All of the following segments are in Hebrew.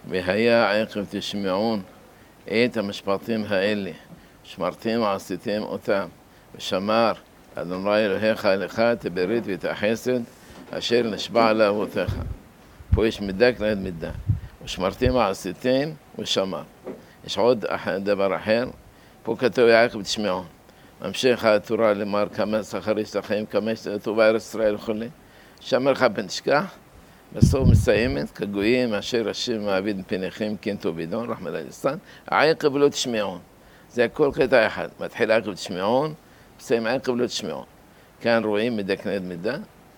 והיה עקב תשמעון את המשפטים האלה, שמרתם ועשיתם אותם, ושמר אדוני אלוהיך לך את הברית ואת החסד אשר נשבע לאבותיך. פה יש מידה כנגד מידה. ושמרתם ועשיתם ושמר. יש עוד דבר אחר, פה כתוב יעקב תשמעון. ממשיך התורה למר כמה שכר יש לכם, כמה יש טובה ארץ ישראל וכו'. שמר לך פן תשכח, בסוף מסיימת, כגויים אשר השם מעביד מפניכם כן תובידון, רחמנא ליצלן, עקב לא תשמעון. זה הכל קטע אחד, מתחיל עקב תשמעון, מסיים עקב לא תשמעון. כאן רואים מידה כנגד מידה,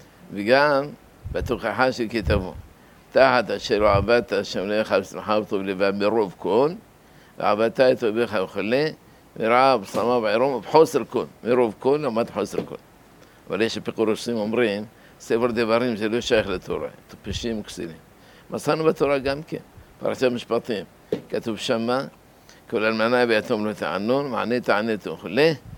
וגם בתוכחה של כתבו. תחת אשר עבדת השם אלוהיך בשמחה וטוב לבב ברוב כל, ועבדת את אויביך וכו', ורעב, צמא ועירום ובחוסר כל, מרוב כל לעומת חוסר כל. אבל יש פירושים אומרים, ספר דברים זה לא שייך לתורה, טיפשים וכסילים. מצאנו בתורה גם כן, פרשת משפטים, כתוב שמה, כל אלמנה ויתום לא תענון, מענה תענתו וכו',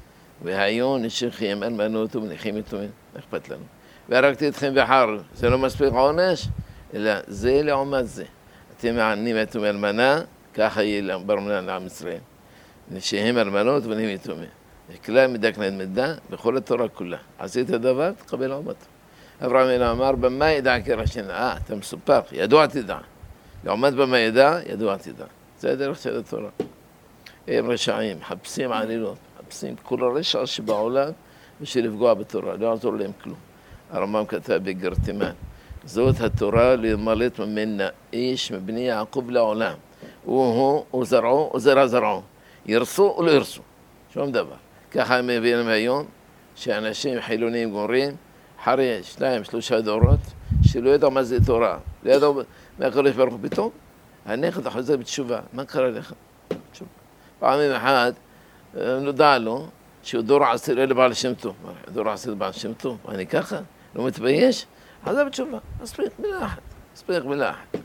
והיום נשכם אלמנות ומניחים יתומים, אכפת לנו. והרגתי אתכם בחר, זה לא מספיק עונש, אלא זה לעומת זה. אתם מענים יתומי אלמנה, ככה יהיה ברמנה לעם ישראל. שהם אלמנות ונהם יתומים. כלל מידה כנגד מידה, בכל התורה כולה. עשית הדבר, תקבל עומתו. אברהם אלינו אמר, במה ידע כרשנה? אתה מסופר, ידוע תדע. לעומת במה ידע, ידוע תדע. זה הדרך של התורה. הם רשעים, מחפשים עלילות, מחפשים כל הרשע שבעולם בשביל לפגוע בתורה, לא יעזור להם כלום. הרמב"ם כתב בגרטימן, זאת התורה למלט ממנה איש מבני יעקב לעולם. הוא וזרעו וזרע זרעו. ירסו או לא ירסו, שום דבר. ככה הם מביאים היום, שאנשים חילונים גומרים, אחרי 2-3 דורות, שלא ידעו מה זה תורה, לא ידעו מה קורה ברוך פתאום, הנכד חוזר בתשובה, מה קרה לך? פעמים אחת נודע לו שהוא דור עשירי לבעל שם טוב. דור עשירי לבעל שם טוב, אני ככה? לא מתבייש? חזר בתשובה, מספיק מילה אחת, מספיק מילה אחת.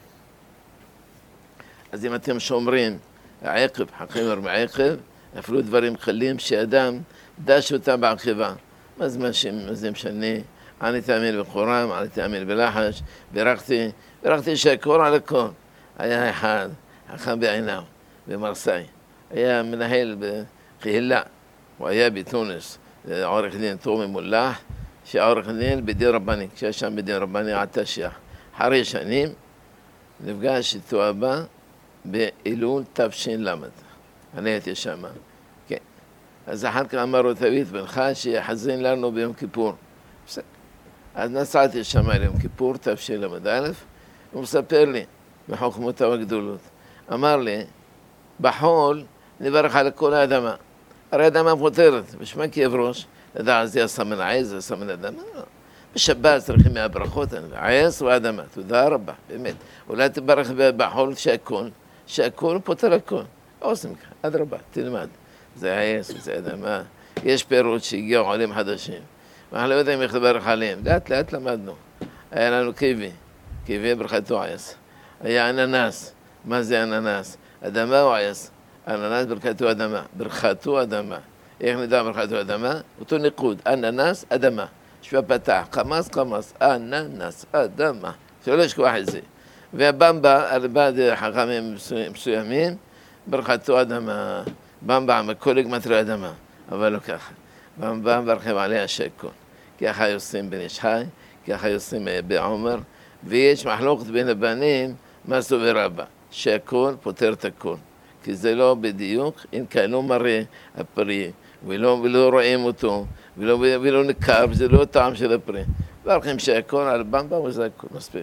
אז אם אתם שומרים, העקב, חכמים אומר מעקב, אפילו דברים קלים שאדם דש אותם בעקבה. מה זה משנה? אני תאמין בחורם, אני תאמין בלחש, ברכתי שקור על הכל. היה אחד, חכם בעיניו, במרסאי. היה מנהל בקהילה, הוא היה בתוניס, עורך דין תומי מולח, שעורך דין בדין רבני, כשהיה שם בדין רבני עתשיח. אחרי שנים נפגש איתו הבא באלול תש"ל. אני הייתי שם. כן. אז אחר כך אמר לו, תביא את בנך שיחזין לנו ביום כיפור. בסדר. אז נסעתי שם ליום כיפור, תש"ל, הוא מספר לי בחוכמותיו הגדולות. אמר לי, בחול נברך על כל האדמה. הרי האדמה פותרת, בשמה כאב ראש. לדע, זה הסמן העז, זה הסמן האדמה. בשבת צריכים מהברכות, העז או האדמה. תודה רבה, באמת. אולי תברך בחול שהכל פותר הכל. עושים ככה, עד רבה, תלמד. זה העז, זה אדמה. יש פירות שהגיעו עולים חדשים. ואנחנו לא יודעים איך לברך עליהם. לאט לאט למדנו. היה לנו קיבי ברכתו עז. היה אננס. מה זה אננס? אדמה או עז? אננס ברכתו אדמה. ברכתו אדמה. איך נדע ברכתו אדמה? אותו ניקוד. אננס, אדמה. שווה פתח. קמס, אננס, אדמה. שלא לשכוח את זה. והבמבה, על בעד חכמים מסוימים, ברכתו אדמה. במבה, מקולג מטרי אדמה. אבל לא ככה. במבה ברכם עליה שקון. ככה יוצאים בן איש חי, ככה יוצאים בעומר, ויש מחלוקת בין הבנים, מה סובר רבא. שהכל פותר את הכל. כי זה לא בדיוק, אם כאן לא מראה הפרי, ולא רואים אותו, ולא נקר, וזה לא טעם של הפרי. ברכם שהכל על במבה וזה הכל, מספיק.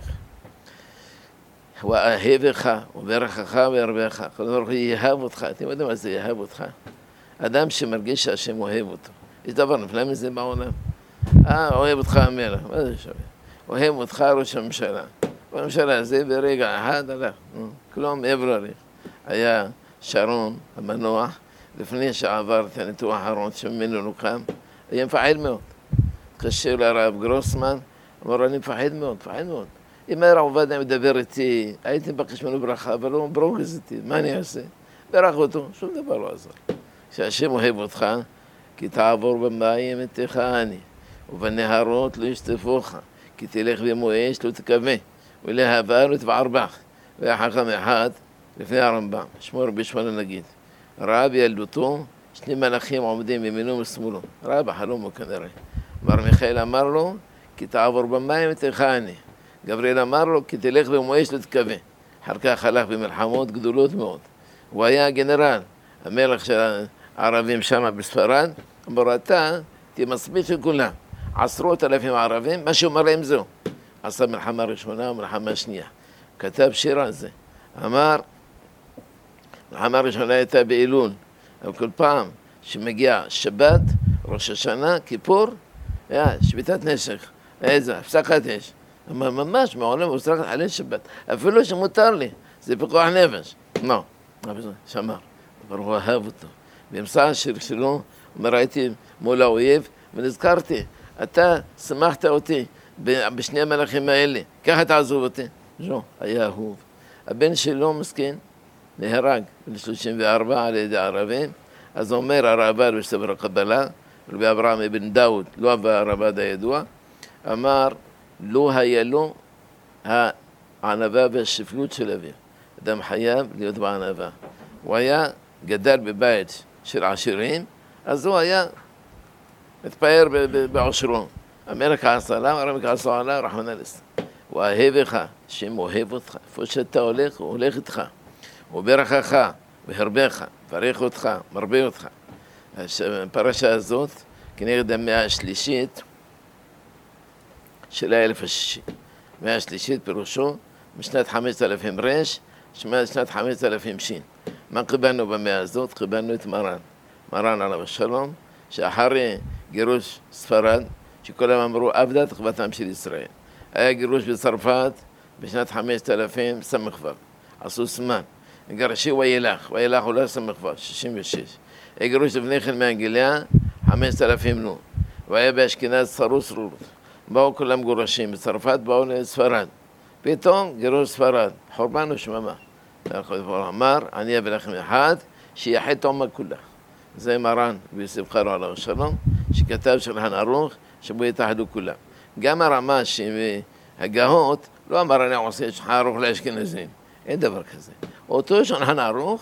ואהבך, וברכך וירבך. כל דבר יאהב אותך. אתם יודעים מה זה יאהב אותך? אדם שמרגיש שהשם אוהב אותו. יש דבר נפלא מזה בעולם. אוהב אותך המלך. מה זה שווה? אוהב אותך ראש הממשלה. ראש הממשלה הזה ברגע אחד הלך. כלום מעבר לי. היה שרון המנוח, לפני שעבר את הניתוח האחרון שממנו נוקם, היה מפחד מאוד. התקשר לרב גרוסמן, אמר אני מפחד מאוד. אם הרב עובדיה מדבר איתי, הייתי מבקש ממנו ברכה, אבל הוא ברוגז איתי, מה אני אעשה? ברך אותו, שום דבר לא עזר. כשהשם אוהב אותך, כי תעבור במים ותכהני, ובנהרות לא ישטפוך, כי תלך במו אש לא תקווה, ולהבה לא תבער בך. והיה חכם אחד לפני הרמב"ם, שמו רבי שמואל הנגיד. ראה בילדותו שני מלאכים עומדים מימינו ומשמאלו. ראה בחלומו כנראה. מר מיכאל אמר לו, כי תעבור במים ותחני. גבריאל אמר לו, כי תלך במואש ותקווה. אחר כך הלך במלחמות גדולות מאוד. הוא היה הגנרל, המלך של הערבים שם בספרד. אמר, אתה תהיה מספיק של כולם. 10,000 ערבים, מה שאומר להם זהו. עשה מלחמה ראשונה ומלחמה שנייה. כתב שיר על זה. אמר, מלחמה ראשונה הייתה באלול, אבל כל פעם שמגיע שבת, ראש השנה, כיפור, שביתת נשק, איזה, הפסקת אש. אמר, ממש, מעולם הוא צריך לחלל שבת, אפילו שמותר לי, זה פיקוח נפש. לא, שמר, אבל הוא אהב אותו. באמצע השיר שלו, אומר, הייתי מול האויב, ונזכרתי, אתה שמחת אותי בשני המלאכים האלה, ככה תעזוב אותי. לא, היה אהוב. הבן שלו מסכן, נהרג ב-34 על ידי הערבים, אז אומר הרעב"ד בספר הקבלה, רבי אברהם אבן דאוד, לא הרעב"ד הידוע, אמר, לא היה לו הענווה והשפלות של אביו. אדם חייב להיות בענווה. הוא היה גדל בבית של עשירים, אז הוא היה מתפאר בעושרו. המלך כעס עליו, הרב כעס עליו, רחמנא ליצלן. הוא אוהב לך, השם אוהב אותך, איפה שאתה הולך, הוא הולך איתך. הוא ברכך, והרבך, ברך אותך, מרבה אותך. הפרשה הזאת, כנגד המאה השלישית של האלף השישי. המאה השלישית פירושו, משנת 5000 רש, שנת 5000 שין. מה קיבלנו במאה הזאת? קיבלנו את מרן. מרן עליו השלום, שאחרי גירוש ספרד, שכולם אמרו, אבדה תקוותם של ישראל. היה גירוש בצרפת בשנת 5000 סמ"ו. עשו זמן. גרשי וילך הוא לא סמ"ו, 66. היה גירוש לפני כן מאנגליה, 5000 נו. והיה באשכנז צרוס רורות. באו כולם גורשים, בצרפת באו לספרד. פתאום גירוש ספרד, חורבן ושממה. אמר, אני אביא לכם אחד, שיחד תאומה כולה. זה מרן ויוסף קארו עליו השלום, שכתב שולחן ערוך, שבו יתאחדו כולם. גם הרמ"ש הגהות, לא אמר אני עושה שולחן ערוך לאשכנזים. אין דבר כזה. אותו שולחן ערוך,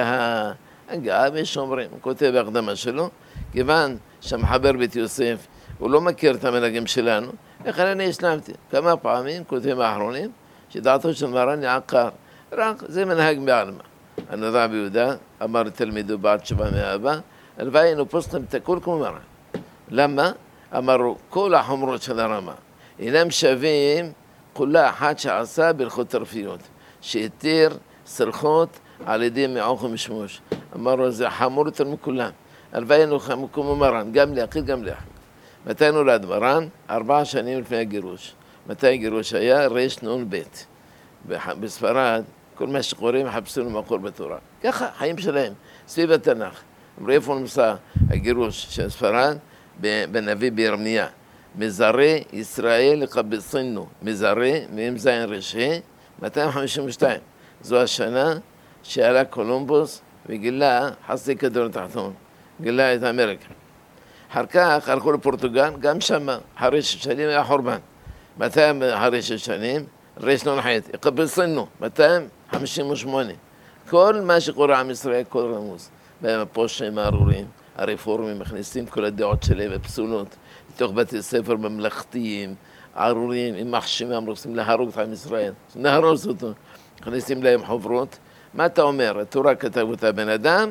הגאה ושומרים. הוא כותב בהקדמה שלו, כיוון שהמחבר בית יוסף, הוא לא מכיר את המנהגים שלנו, לכן אני השלמתי. כמה פעמים, כותבים האחרונים, שדעתו של מרן יעקר. רק זה מנהג בעלמא. הנודע ביהודה אמר לתלמידו בעל תשובה מאבא, הלוואי היינו פוסקים את הכל כמו מרן. למה? אמרו, כל החומרות של הרמה אינם שווים כולה אחת שעשה בהלכות תרפיות, שהתיר סרחות על ידי מעוך ומשמוש. אמרו, זה חמור יותר מכולם. הלוואי היינו כמו מרן, גם ליחיד גם ליחיד. מתי נולד מרן? 4 שנים לפני הגירוש. מתי הגירוש היה? רנ"ב. בספרד, כל מה שקוראים מחפשים למקור בתורה. ככה, חיים שלהם, סביב התנ"ך. אמרו, איפה נמצא הגירוש של ספרד? בנביא בירמיה. מזרי ישראל לקבצנו. מזרי, מ"ז רש"ה, 252. זו השנה שעלה קולומבוס וגילה חצי כדור תחתון. גילה את אמריקה. אחר כך הלכו לפורטוגל, גם שמה, אחרי 6 שנים היה חורבן. 200 אחרי 6 שנים, רנ"ח, יקבצנו, 258. כל מה שקורה עם ישראל, כל רמוז. בהם הפושעים הארורים, הרפורמים מכניסים כל הדעות שלהם הפסולות, לתוך בתי ספר ממלכתיים, ארורים, עם מחשימים, רוצים להרוג את עם ישראל, נהרוס אותו, מכניסים להם חוברות. מה אתה אומר? התורה כתב אותה בן אדם,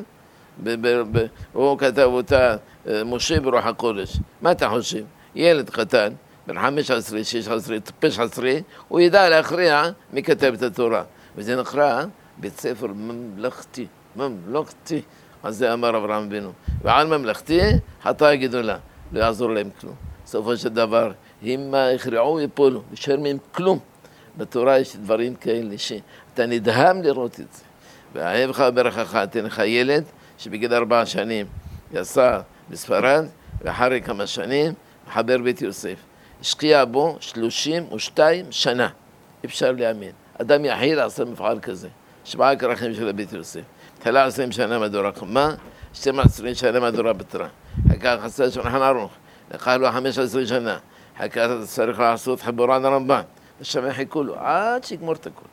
הוא כתב אותה משה ברוח הקודש. מה אתה חושב? ילד קטן, בן 15, 16, 19, הוא ידע להכריע מי כתב את התורה. וזה נקרא בית ספר ממלכתי, ממלכתי. אז זה אמר אברהם אבינו. ועל ממלכתי, חטאה גדולה. לא יעזור להם כלום. בסופו של דבר, אם הכריעו יפולו, יישאר מהם כלום. בתורה יש דברים כאלה שאתה נדהם לראות את זה. ואהבך וברכך, תן לך ילד שבגיל 4 שנים יצא בספרד, ואחרי כמה שנים מחבר בית יוסף. השקיע בו 32 שנה. אפשר להאמין. אדם יחיד עשה מפעל כזה. 7 כרכים של בית יוסף. תלה 20 שנה מדורה קומה, 12 שנה מדורה בתרה. אחר כך עשה שולחן ערוך. לקח לו 15 שנה. אחר כך צריך לעשות חיבורן הרמב"ן. ושם חיכו לו עד שיגמור את הכל.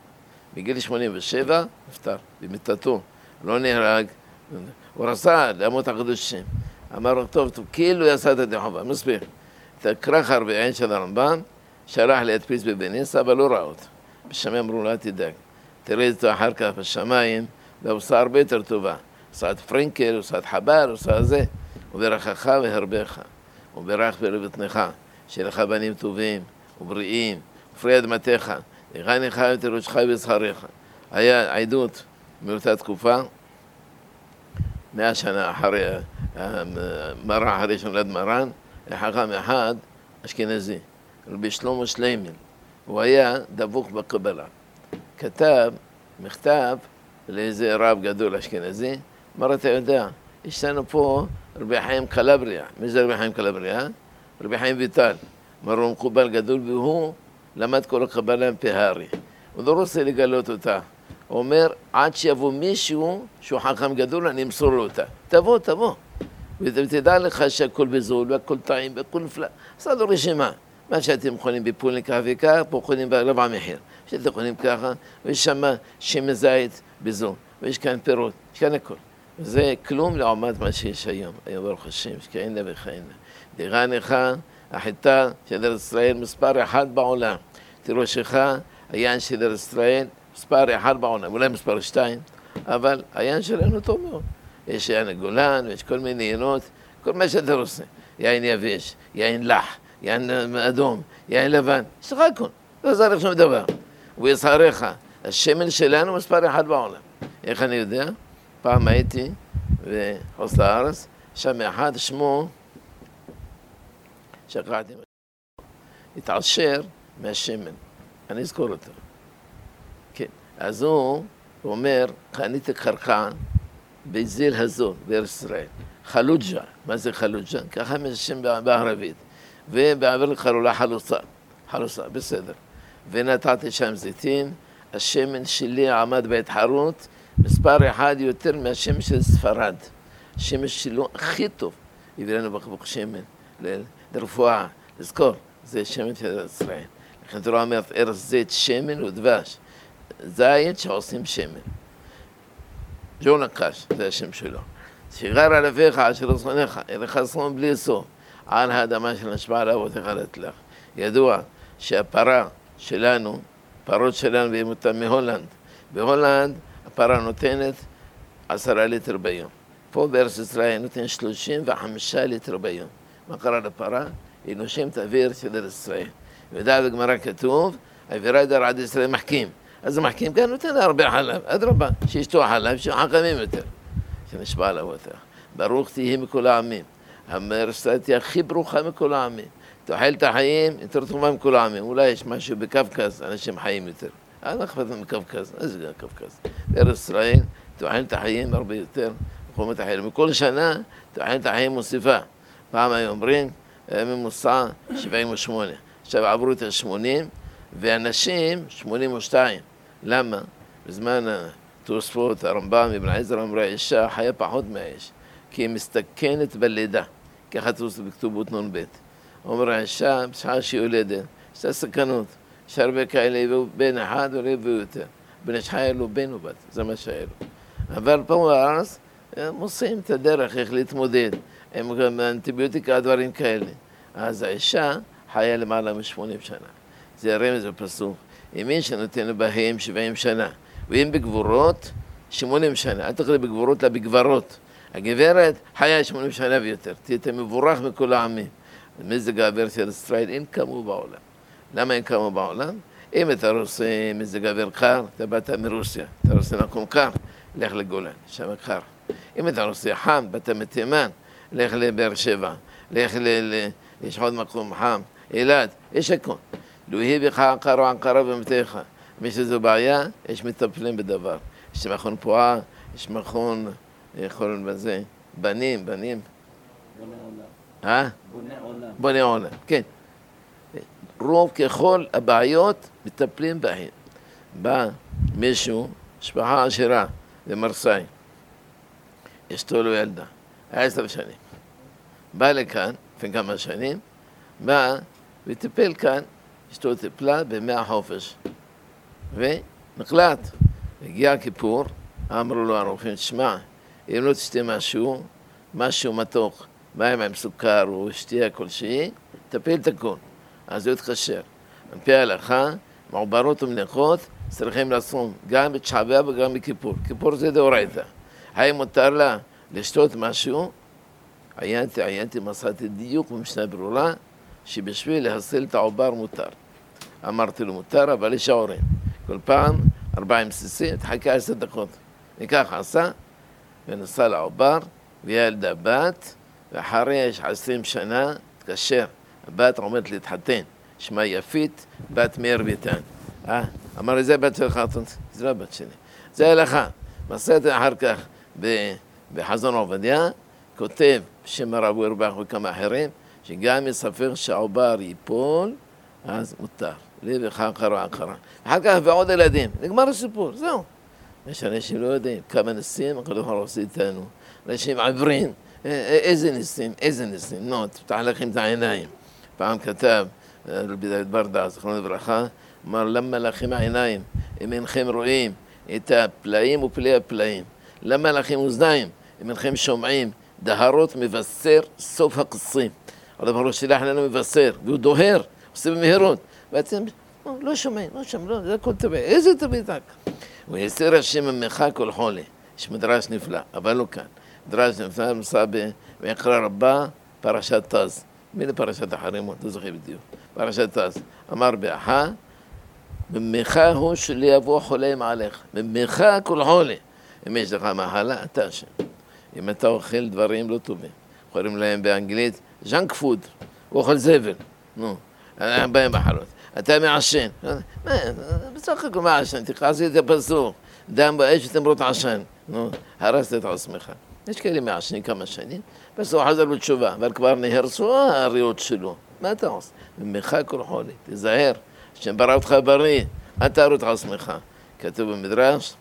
בגיל 87 נפטר, במיטתו, לא נהרג, הוא רצה למות הקדושים. אמר לו, טוב, כאילו יעשה את ידי חובה, מספיק. את הכרך הרביעי של הרמב"ם, שלח להדפיס בבניס, אבל לא ראה אותו. בשמיים אמרו לו, אל תדאג, תראה אותו אחר כך בשמיים, והוא עושה הרבה יותר טובה. עושה את פרנקל, עושה את חבר, עושה זה. וברכך והרבך, וברך בלבטנך, שיהיה לך בנים טובים ובריאים, ופרי אדמתך, יחנך ותירושך וזכריך. היה עדות מאותה תקופה, 100 שנה אחרי מרן, אחרי שנולד מרן, חכם אחד אשכנזי, רבי שלמה שליימן, הוא היה דבוק בקבלה. כתב מכתב לאיזה רב גדול אשכנזי, אמר, אתה יודע, יש לנו פה רבי חיים קלבריה. מי זה רבי חיים קלבריה? רבי חיים ויטל. אמר, הוא מקובל גדול, והוא למד כל הקבלה עם פהרי. הוא לא רוצה לגלות אותה. הוא אומר, עד שיבוא מישהו שהוא חכם גדול, אני אמסור לו אותה. תבוא. ותדע לך שהכל בזול, והכל טעים, והכל נפלא. עשה לו רשימה. מה שאתם יכולים בפולין כך וכך, פה יכולים ברבע המחיר. שאתם יכולים ככה, ויש שם שמן זית בזול, ויש כאן פירות, יש כאן הכל. זה כלום לעומת מה שיש היום. היום ברוך השם, שכאין לה וכאין לה. דירנך, החיטה של ארץ ישראל מספר אחד בעולם. תירושך, היין של ארץ ישראל מספר אחד בעולם. אולי מספר 2, אבל היין שלנו טוב מאוד. יש יין הגולן, ויש כל מיני יינות, כל מה שאתה רוצה. יין יבש, יין לח, יין אדום, יין לבן. יש לך הכל. לא צריך שום דבר. ויזכריך, השמן שלנו מספר אחד בעולם. איך אני יודע? פעם הייתי בחוץ לארץ, שם אחד שמו, שכחתי, התעשר מהשמן. אני אזכור אותו. כן. אז הוא אומר, קניתי קרקע בזיל הזול בארץ ישראל. חלוג'ה. מה זה חלוג'ה? ככה משם בערבית. ובעבר קראו לה חלוצה. חלוצה, בסדר. ונתתי שם זיתים. השמן שלי עמד בהתחרות מספר אחד יותר מהשמן של ספרד. השמן שלו הכי טוב. הביא לנו בקבוק שמן לרפואה. לזכור, זה שמן של ארץ ישראל. לכן תורה אומרת, ארץ זית שמן ודבש. זית שעושים שמן. ג'ון הקש, זה השם שלו. שיגר על אביך, אשר רצונך, אליך שרון בלי סוף, על האדמה של נשבע על אבותיך לתלך. ידוע שהפרה שלנו, פרות שלנו, ויהיו אותם מהולנד. בהולנד הפרה נותנת 10 ליטר ביום. פה בארץ ישראל נותן 35 ליטר ביום. מה קרה לפרה? היא נושמת אוויר של ארץ ישראל. וידע בגמרא כתוב, אווירה דר עד ישראל מחכים. אז המחכים כאן נותן הרבה חלב, אדרבה, שישתו חלב, שחכמים יותר. שנשבע על אבותיך. ברוך תהי מכל העמים. המרסה תהיה הכי ברוכה מכל העמים. תאכל את החיים, יותר טובה מכל העמים. אולי יש משהו בקווקז, אנשים חיים יותר. מה אכפת מקווקז? איזה זה קווקז? בארץ ישראל, תאכל את החיים הרבה יותר, מקומות החיים. מכל שנה, תאכל את החיים מוסיפה. פעם היו אומרים, ממוצע 78. עכשיו עברו את ה-80, ואנשים 82. למה? בזמן התוספות, הרמב"ם, אבן עזרא אמרה, אישה חיה פחות מהאיש, כי היא מסתכנת בלידה. ככה תוספות בכתובות נ"ב. אומר האישה, בשעה שהיא יולדת, יש לה סכנות. יש הרבה כאלה, יביאו בן אחד ולא יביאו יותר. בן איש חיה לו בן ובת, זה מה שהיה לו. אבל פה בארץ, הם עושים את הדרך איך להתמודד. הם גם אנטיביוטיקה, דברים כאלה. אז האישה חיה למעלה מ-80 שנה. זה רמז בפסוק. ימין שנותן בהם 70 שנה. ואם בגבורות, 80 שנה. אל תקרא בגבורות, אלא בגברות. הגברת חיה 80 שנה ויותר. תהיה מבורך מכל העמים. מזג האוויר של ישראל אין כמוהו בעולם. למה אין כמוהו בעולם? אם אתה רוצה מזג האוויר קר, אתה באת מרוסיה. אתה רוצה מקום קר, לך לגולן, שם קר. אם אתה רוצה חם, באת מתימן, לך לבאר שבע. יש עוד מקום חם, אילת, יש הכל. לו יהי בך עקר או עקרה במתיך. מי שזו בעיה, יש מטפלים בדבר. יש מכון פועה, יש מכון, יכול בזה, בנים. בונה עולם. בונה עולם, כן. רוב ככל הבעיות מטפלים בהן. בא מישהו, משפחה עשירה, במרסיי. אשתו לו ילדה, 10 שנים. בא לכאן, לפני כמה שנים, בא וטיפל כאן, אשתו טיפלה ב100 חופש. נקלט. הגיע כיפור, אמרו לו הרופאים, תשמע, אם לא תשתה משהו מתוק, מים עם סוכר או שתייה כלשהי, תפיל את הכל. אז הוא התקשר. על פי ההלכה, מעוברות ומנחות צריכים לצום גם בתשעה באב וגם בכיפור. כיפור זה דאורייתא. האם מותר לה לשתות משהו? עיינתי, מצאתי דיוק במשנה ברורה, שבשביל להסיל את העובר מותר. אמרתי לו מותר, אבל יש שעורים. כל פעם 40 cc, תחכה 10 דקות. וכך עשה, ונסע לעובר, וילדה בת, ואחרי 20 שנה התקשר. הבת עומדת להתחתן, שמה יפית, בת מאיר ביטן. אמר לי, זה בת שלך, זה לא הבת שלי. זה הלכה. מצאתי אחר כך בחזון עובדיה, כותב בשם הרב אוירבך וכמה אחרים, שגם יספר שהעובר ייפול, אז מותר. לי וכך קרה. אחר כך ועוד ילדים, נגמר הסיפור, זהו. יש אנשים לא יודעים כמה ניסים, הקדוש ברוך הוא עושה איתנו. אנשים עיוורים, איזה ניסים, נו, תפתח לכם את העיניים. פעם כתב רבי דוד ברדה, זכרונו לברכה, אמר, למה לכם העיניים, אם אינכם רואים את הפלאים ופלאי הפלאים? למה לכם אוזניים, אם אינכם שומעים דהרות מבשר סוף הקסים? הקדוש ברוך הוא שלח לנו מבשר, והוא דוהר, עושה במהירות. ואתם לא שומעים, זה הכל טבעי, איזה טבעי תק? הוא יסיר השם ממך כל חולי. יש מדרש נפלא, אבל לא כאן. מדרש נפלא נמצא ויקרא רבה פרשת תז. מי לפרשת החרימות? לא זוכר בדיוק. פרשת תז. אמר באחה, ממך הוא שלי יבוא חולם עליך. ממך כל חולי. אם יש לך מחלה, אתה אשם. אם אתה אוכל דברים לא טובים. קוראים להם באנגלית, ז'אנק פוד. הוא אוכל זבל. נו, בהם מחלות. אתה מעשן. בסך הכל מעשן, תקעשי את הפסוק. דם באש ותמרות עשן. נו, הרסת את עצמך. יש כאלה מעשנים כמה שנים, בסוף הוא חזר בתשובה, אבל כבר נהרסו הריאות שלו. מה אתה עושה? ממך כל חולי, תזהר, השם ברא אותך בריא, אל תהרוס את עצמך. כתוב במדרש,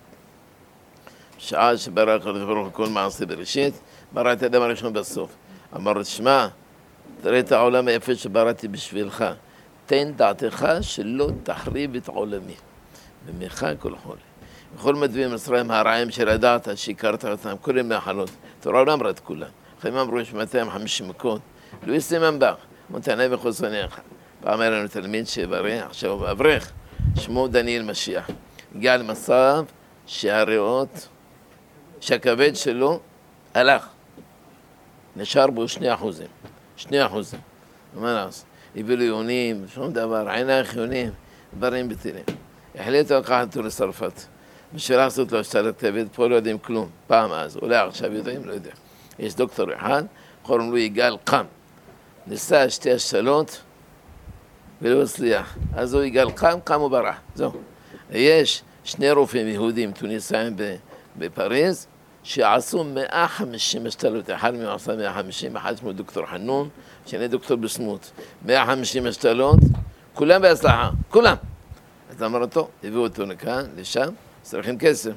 שעה שברא הקדוש ברוך הוא כל מעשה בראשית, ברא את האדם הראשון בסוף. אמר לו, תשמע, תראה את העולם היפה שבראתי בשבילך, תן דעתך שלא תחריב את עולמי. ממך כל חולי. בכל מדבי מצרים הרעים של הדעת, שיקרת אותם, כולם מהחלות. תורה לא אמרה את כולם. אחרים אמרו, יש 250 מכות. לא יסתם בך, מותנה וחוסניך. פעם היה לנו תלמיד שברך, עכשיו הוא אברך, שמו דניאל משיח. הגיע למצב שהריאות, שהכבד שלו הלך. נשאר בו 2%. מה נעשה? הביאו לו יונים, שום דבר, עיניים יונים, דברים בטילים. החליטו לקחת אותו לצרפת. בשביל לעשות לו השתלת כבד, פה לא יודעים כלום, פעם אז, אולי עכשיו יודעים, לא יודע. יש דוקטור אחד, קוראים לו יגאל קם. ניסה 2 השתלות ולא הצליח. אז הוא יגאל קם וברח, זהו. יש 2 רופאים יהודים, טוניסאים בפריז, שעשו 150 השתלות, אחד מהם עשה 150, אחד שמו דוקטור חנון, שני דוקטור בסמות. 150 השתלות, כולם בהצלחה, כולם. אז אמר אותו, הביאו אותו לכאן, לשם, צריכים כסף.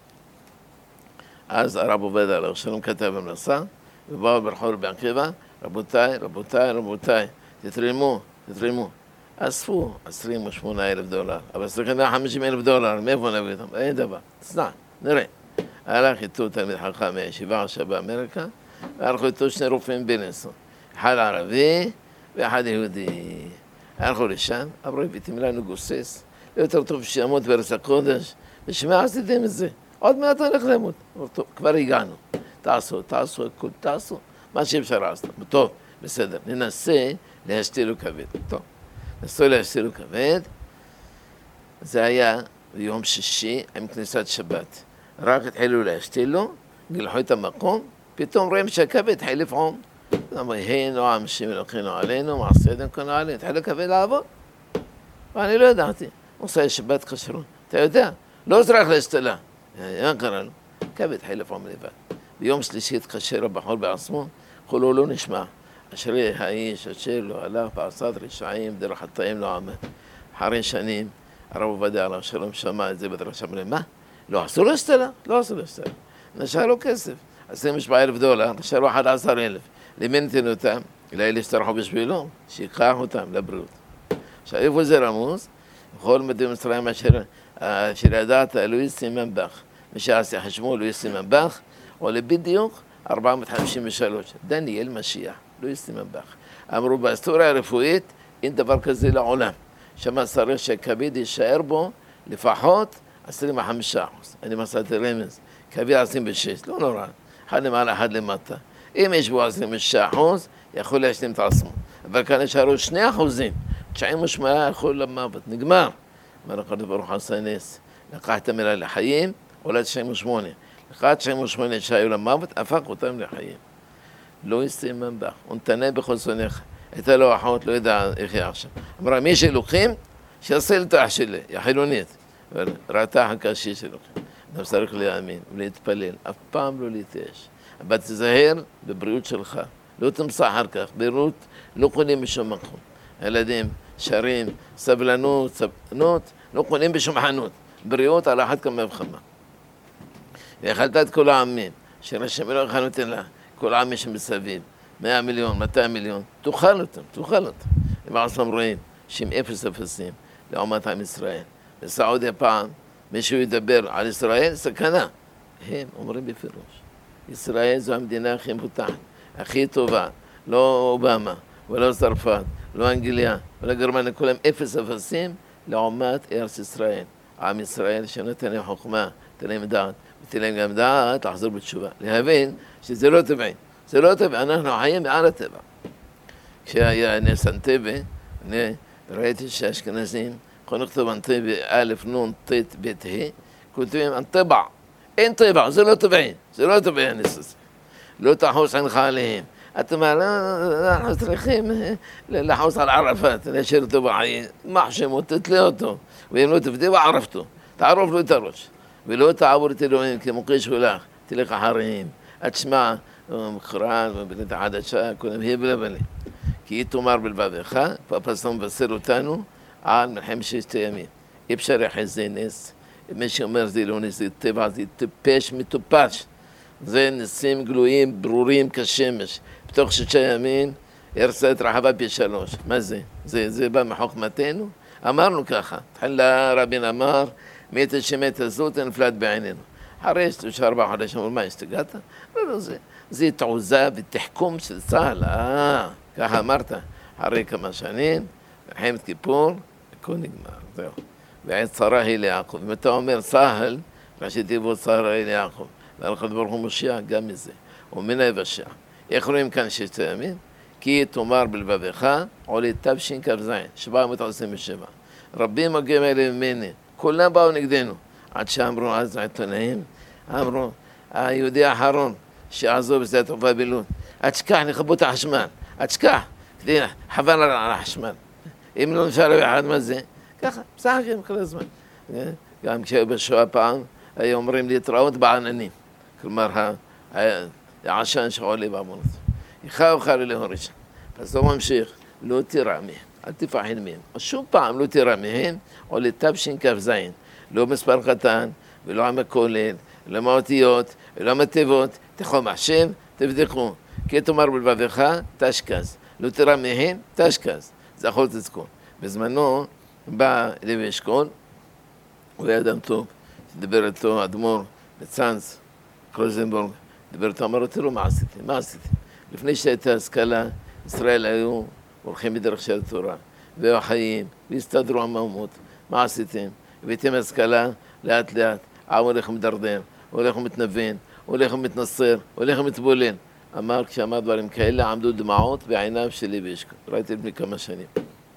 אז הרב עובד עליו, שלום כתב המלצה, ובאו ברחוב רבי עקיבא, רבותיי, תתרמו. אספו $28,000, אבל צריכים $150,000, מאיפה נביא אותם? אין דבר, תסנע, נראה. הלך איתו תלמיד חכם מהישיבה עכשיו באמריקה, והלכו איתו 2 רופאים בלינסון, אחד ערבי ואחד יהודי. הלכו לשם, אמרו, הבאתם לנו גוסס, יותר טוב שימות בארץ הקודש, ושמה עשיתם את זה? עוד מעט הולך למות. טוב, כבר הגענו. תעשו, הכל תעשו. מה שאפשר לעשות. טוב, בסדר. ננסה להשתיל לו כבד. טוב, נסו להשתיל לו כבד. זה היה ביום שישי עם כניסת שבת. רק התחילו להשתיל לו, גילחו את המקום, פתאום רואים שהכבד התחיל לפעום. אמרו, היינו אנשים אלוקינו עלינו, מעשה ידינו קנו עלינו, התחיל הכבד לעבוד. ואני לא ידעתי. עושה שבת כשרות. אתה יודע, לא צריך להשתלה. מה קרה לו? כבד התחיל לפעום לבד. ביום שלישי התקשר הבחור בעצמו, קולו לא נשמע. אשרי האיש אשר לא הלך בעשת רשעים, דרך חטאים לא עמד. אחרי שנים, הרב עובדיה עליו שלום שמע את זה בדרש, אמר מה? לא עשו לו השתלה? לא עשו לו השתלה. נשאר לו כסף. $27,000, נשאר לו 11,000. למי נתן אותם? לאלה שטרחו בשבילו, שיקח אותם לבריאות. עכשיו, איפה זה רמוז? וכל מדי מצרים אשר ידעת לא יסימן בך, משעש יחשמו לא יסימן בך, עולה בדיוק 453, דניאל משיח, לא יסימן בך. אמרו בהיסטוריה הרפואית, אין דבר כזה לעולם. שמה צריך שהכבד יישאר בו לפחות 25%. אני מצאתי רמז, כבד 26, לא נורא, אחד למעלה, אחד למטה. אם יש בו 26%, יכול להשלים את עצמו. אבל כאן נשארו 2%, 98 יכול למוות, נגמר. אמר הקדוש ברוך הוא עשה נס, לקח את המילה לחיים, עולה 98. לקח 98 שהיו למוות, הפך אותם לחיים. לא יסתימן בך, ונתנה בכל שונאיך. הייתה לו אחות, לא יודע איך היא עכשיו. אמרה, מי שלוקחים, שיעשה את האח שלי, היא חילונית. ראתה הקשי שלוקחים. אתה צריך להאמין ולהתפלל, אף פעם לא להתייאש. אבל תזהר בבריאות שלך, לא תמסע אחר כך, בריאות לא קונים בשום מקום. הילדים שרים, סבלנות, לא קונים בשום חנות. בריאות על אחת כמה וכמה. ואכלת את כל העמים, שרשם אלוהיך נותן לה, כל העמים שמסביב, 100 מיליון, 200 מיליון, תאכל אותם. הם עצמם רואים שהם 0 לעומת עם ישראל. בסעודיה פעם, מישהו ידבר על ישראל, סכנה. הם אומרים בפירוש, ישראל זו המדינה הכי מפותחת, הכי טובה, לא אובמה, ולא צרפת, לא אנגליה, ולא גרמניה, כולם 0 לעומת ארץ ישראל. עם ישראל שנותן להם חוכמה, נותן להם דעת, ותן להם גם דעת לחזור בתשובה. להבין שזה לא טבעי. זה לא טבע, אנחנו חיים מעל הטבע. כשהיה נס אנטבה, אני ראיתי שהאשכנזים יכולים לכתוב אנטבה א' נ' ט' ב' ה', כותבים אנטבע. אין טבע, זה לא טבעי. זה לא טבעי הנס הזה. לא תחוס עינך עליהם. אתה אומר, אנחנו צריכים לחוס על ערפאת, להשאיר אותו בעין, מחשמו, תתלה אותו, ואם לא תפתיע וערפתו, תערוף לו את הראש. ולא תעבור את אלוהים כמוקיש הולך, תלך אחריהם. תשמע, קוראן ובנית החדשה, כולם היבלה בלי. כי היא תאמר בלבבך, והפסוק מבשר אותנו על מלחמת ששת הימים. אי אפשר יחזי נס. מי שאומר זה לא נס, זה טבע, זה טיפש מטופש. זה נסים גלויים, ברורים כשמש. בתוך 6 ימים, הרצה את רחבה פי 3. מה זה? זה בא מחוכמתנו? אמרנו ככה. תחילה רבין אמר, מת שמת הזאת נפלט בעינינו. אחרי 3-4 חודשים, אבל מה, השתגעת? לא, זה תעוזה ותחכום של צה"ל. ככה אמרת. אחרי כמה שנים, מלחמת כיפור, הכל נגמר, זהו. ועת צרה היא ליעקב. אם אתה אומר צה"ל, ראשי תיבות צרה היא ליעקב. והקדוש ברוך הוא מושיע גם מזה. ומן היבשה. איך רואים כאן 6 ימים? כי תאמר בלבבך, עולה תשכ"ז, 727. רבים מגיעים אלה ממני, כולם באו נגדנו. עד שאמרו אז העיתונאים, אמרו, היהודי האחרון שעזוב בשדה התעופה בלוד, תשכח, נכבו את החשמל, תשכח, כדי חבל על החשמל. אם לא נשאר לו אחד מה זה, ככה, משחקים כל הזמן. גם כשהיו בשואה פעם, היו אומרים להתראות בעננים. כלומר, העשן שעולה בעמונות. איכה אוכל להוריש. אז הוא ממשיך, לא תירא מהם, אל תפחד מהם. שום פעם לא תירא מהם, עולה תשכ"ז. לא מספר קטן, ולא עם הכולל, ולא מהאותיות, ולא מהתיבות, תחום השם, תבדקו. כי תאמר בלבבך, תשכ"ז. לא תירא מהם, תשכ"ז. זכור תזכור. בזמנו בא לוי אשכול, הוא היה אדם טוב, שדיבר איתו אדמו"ר בצאנז, קרוזנבורג, דיבר איתו, אמר לו, תראו מה עשיתי? לפני שהייתה השכלה, ישראל היו הולכים בדרך של התורה, והיו חיים, והסתדרו עם האומות. מה עשיתם? הבאתם השכלה, לאט לאט, העם הולך ומדרדר, הולך ומתנוון, הולך ומתנסר, הולך ומתבולל. אמר, כשאמר דברים כאלה, עמדו דמעות בעיניו של לוי אשכול. ראיתי לפני כמה שנים.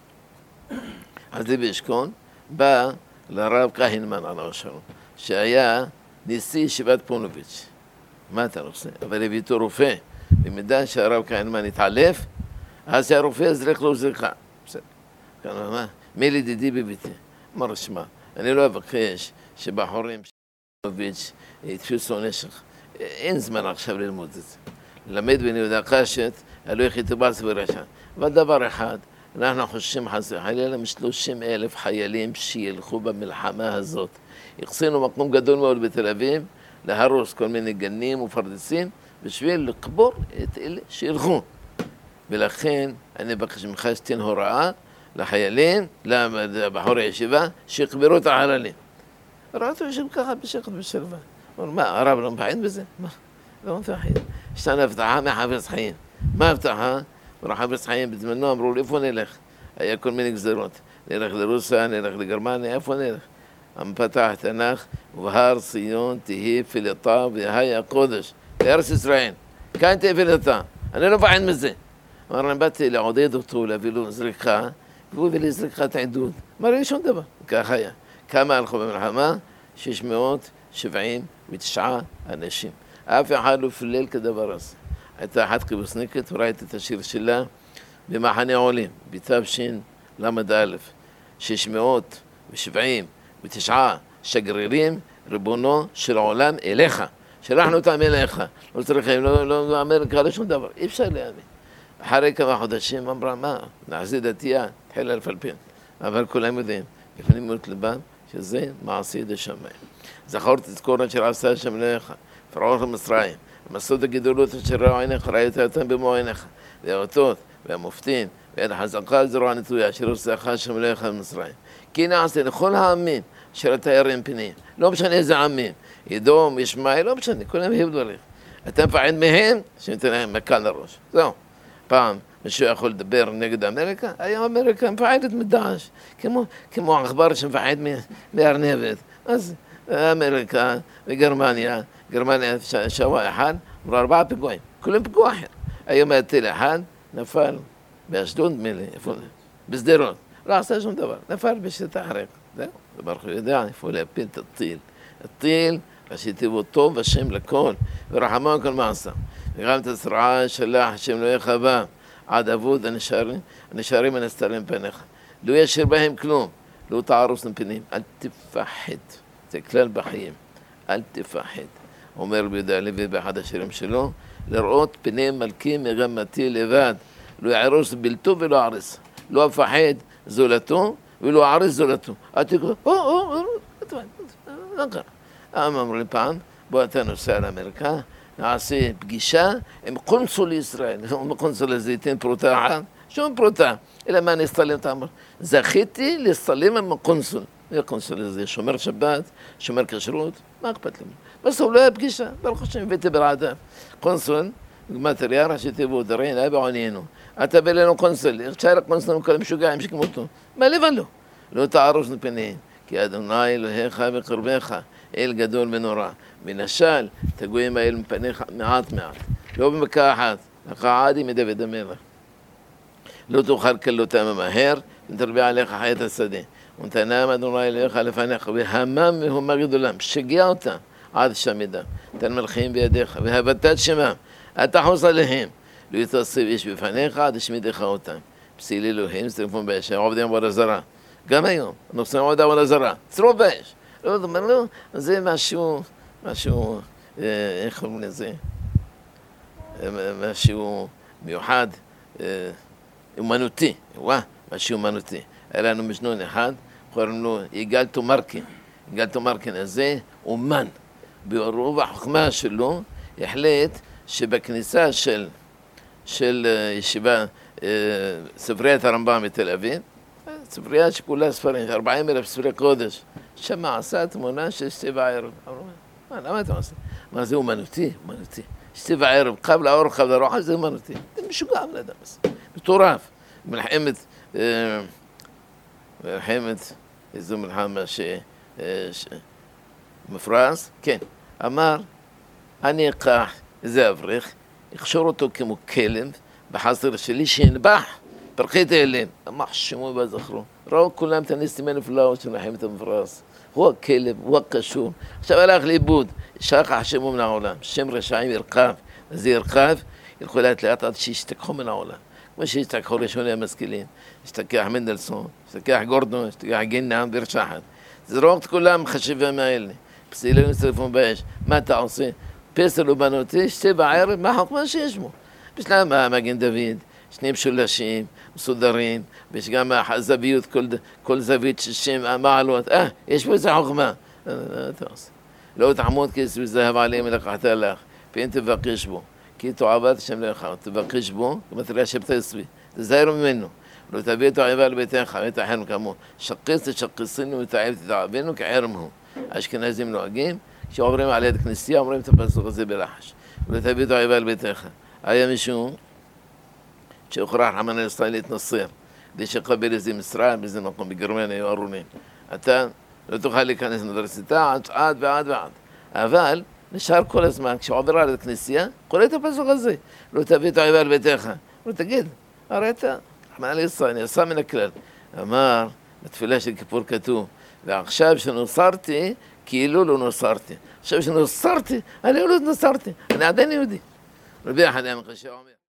אז לוי אשכול בא לרב כהנמן על השלום, שהיה נשיא ישיבת פונוביץ'. מה אתה רוצה? אבל הביא איתו רופא. במידה שהרב כהנמן התעלף, אז הרופא הזריק לו זריקה. בסדר. כאן הוא אמר, מי לידידי בביתי? אמר, שמע, אני לא אבקש שבחורים של פונוביץ' יתפסו נשך. אין זמן עכשיו ללמוד את זה. ללמד בן יהודה קשת, הלוא איך יתבאס ורשע. אבל דבר אחד, אנחנו חוששים חסר, היה להם 30,000 חיילים שילכו במלחמה הזאת. יחסינו מקום גדול מאוד בתל אביב, להרוס כל מיני גנים ופרדסים, בשביל לקבור את אלה שילכו. ולכן אני מבקש ממך שתין הוראה, לחיילים, לבחורי הישיבה, שיקברו את החללים. ראו אותו יושב ככה בשקט בשלווה. אמרו, מה, הרב לא מפחד בזה? מה? לא מפחד. יש לנו הבטחה מהחפץ חיים. מה הבטחה? החפץ חיים בזמנו אמרו לי, איפה נלך? היה כל מיני גזרות. נלך לרוסיה, נלך לגרמניה, איפה נלך? פתח תנ"ך, ובהר ציון תהי תפילתה והי הקודש, לארץ ישראל. כאן תהי תפילתה. אני לא מפחד מזה. אמר להם, באתי לעודד אותו, להביא לו זריקה, והוא הביא לי זריקת עדות. אמר לי, שום דבר. כך היה. כמה הלכו במלחמה? 679 אנשים. אף אחד לא פילל כדבר הזה. הייתה אחת קיבוצניקית, וראיתי את השיר שלה במחנה עולים, בתשל"א. 679 שגרירים, ריבונו של העולם אליך. שלחנו אותם אליך. לא צריכים, לא אמריקה, לא שום דבר. אי אפשר להאמין. אחרי כמה חודשים אמרה, מה? נעשי דתייה, התחילה לפלפל. אבל כולם יודעים, בפנימיות לבם, שזה מעשי ידי שמיים. זכור תזכורת שעשה השם אלוהיך, פרעות מצרים, המסעות הגדולות אשר ראו עיניך, ראית אותם במו עיניך, והאותות, והמופתים, ואת החזקה זרוע נטויה, אשר עושך השם אלוהיך במצרים. כי נעשה לכל העמים, אשר אתה ירים פנים. לא משנה איזה עמים, אדום, ישמעאל, לא משנה, כולם יהיו דברים. אתה מפחד מהם, שניתן להם מכה לראש. זהו. פעם מישהו יכול לדבר נגד אמריקה, היום אמריקה מפחדת מדאעש, כמו עכבר שמפחד מארנבת. אז אמריקה וגרמניה, שבוע אחד, אמרו 4 פיגועים, כולם פיגוע אחר. היום היה טיל אחד, נפל באשדוד מילי, איפה זה? בשדרות, לא עשה שום דבר, נפל בשטח ריק. זהו, ברוך הוא יודע איפה להפיל את הטיל. הטיל, שתיבו טוב השם לכל, ורחמו על כל מעשה. וגם את הצרעה שלח השם לא יחבא, עד אבוד הנשארים הנסתרים פניך. לא ישאיר בהם כלום, לא תערוס מפנים, אל תפחד. זה כלל בחיים, אל תפחד. אומר רבי יהודה הלוי באחד השירים שלו, לראות פני מלכי מגמתי לבד, לא יערוס בלתו ולא ערס. לא אפחד זולתו ולא ערס זולתו. אל תקרא, לא קרה. אמרו לי פעם, בוא אתה נוסע לאמריקה, נעשה פגישה עם קונסול ישראל. קונסול הזה ייתן פרוטה אחת, שום פרוטה. אלא מה נסתלם? אתה אומר, זכיתי להסתלם עם הקונסול. הקונסול הזה שומר שבת, שומר כשרות, מה אכפת לי? בסוף לא היה פגישה, ברוך השם, הבאתי ברעדה. קונסול, גמטריה, ראשי תיבות, ראיין, אבא עוניינו. אתה בא לנו קונסול, שאר הקונסול הם כאלה משוגעים שכמותו. מה לבן לו? לא תערוס מפניהם, כי אדוני אלוהיך בקרבך, אל גדול ונורא. מנשל, תגועים האל מפניך מעט מעט. לא במכה אחת, לך עדי מדוד המלך. לא תאכל כלותם מהר, ותרביע עליך חיית השדה. ונתנם אדוני אלוהיך לפניך, והמם מהומה גדולה, שגיע אותם עד שמידם. תן מלכים בידיך, והבטת שמם, אל תחוס עליהם. לא יתרסב איש בפניך, עד השמידך אותם. פסילי אלוהים, שרפון באש, עובדים עבודה זרה. גם היום, נוסעים עבודה זרה. צרוף באש. לא, אומר לו, זה משהו, איך קוראים לזה? משהו מיוחד, אומנותי, משהו אומנותי. היה לנו משנון אחד, קוראים לו יגאל תומרקין. יגאל תומרקין הזה אומן. ברוב החוכמה שלו החליט שבכניסה של ישיבה, ספריית הרמב"ם בתל אביב, ספרייה שכולה ספרים, 40,000 ספרי קודש, שם עשה תמונה של 7 ערב. אמרו, למה אתה עושה? אמר, זה אומנותי, אומנותי. 7 ערב, קבל האור, קבל הרוח, זה אומנותי. זה משוגע על אדם הזה. מטורף. מלחמת, איזו מלחמה מפרס, כן. אמר, אני אקח איזה אברך, אכשור אותו כמו כלב, בחסר שלי שינבח. פרחי תהילים, המחשמו והזכרו. ראו כולם את הנסים הנפלאות של מלחמת המפרס. הוא הכלב, הוא הקשור. עכשיו הלך לאיבוד, שכח השמו מן העולם. שם רשעים ירקב, אז זה ירקב, ילכו לאט לאט עד שישתכחו מן העולם. כמו שישתכחו ראשוני המשכילים. ישתכח מנדלסון, ישתכח גורדון, ישתכח גינם ורשחת. זרוק את כולם חשיבים האלה. פסילנו שרפון באש. מה אתה עושה? פסל ובנותי, 7 ערב, מה חוכמה שיש בו? בשלב מגן דוד. 2 משולשים, מסודרים, ויש גם זוויות, כל זווית 60 מעלות. יש פה איזה חוכמה. לא תעמוד כסף וזהב עליהם ולקחת לך, ואין תבקש בו. כי תועבת השם לך, תבקש בו, כמטריה שבתסבי. תזהר ממנו. לא תביא את האויב על ביתך, ואת החרם כאמור. שקיס תשקיסני ותעב תתעבנו כחרם הוא. האשכנזים נוהגים, כשעוברים על יד כנסייה, אומרים את הפסוק הזה בלחש. לא תביא את האויב על ביתך. היה מישהו שהוכרח רחמנא ליצלן להתנصר, כדי שיקבל איזה משרה באיזה מקום, בגרמניה היו ארונים. אתה לא תוכל להיכנס לאוניברסיטה עד ועד. אבל נשאר כל הזמן, כשעובר על הכנסייה, קורא את הפסוק הזה. לא תביא את האויב על ביתך. לא תגיד, הרי אתה, רחמנא ליצלן, יצא מן הכלל. אמר, בתפילה של כיפור כתוב, ועכשיו שנוסרתי, כאילו לא נוסרתי. עכשיו שנוסרתי, אני לא נוסרתי, אני עדיין יהודי. רבי יוחנן בן חשיא אומר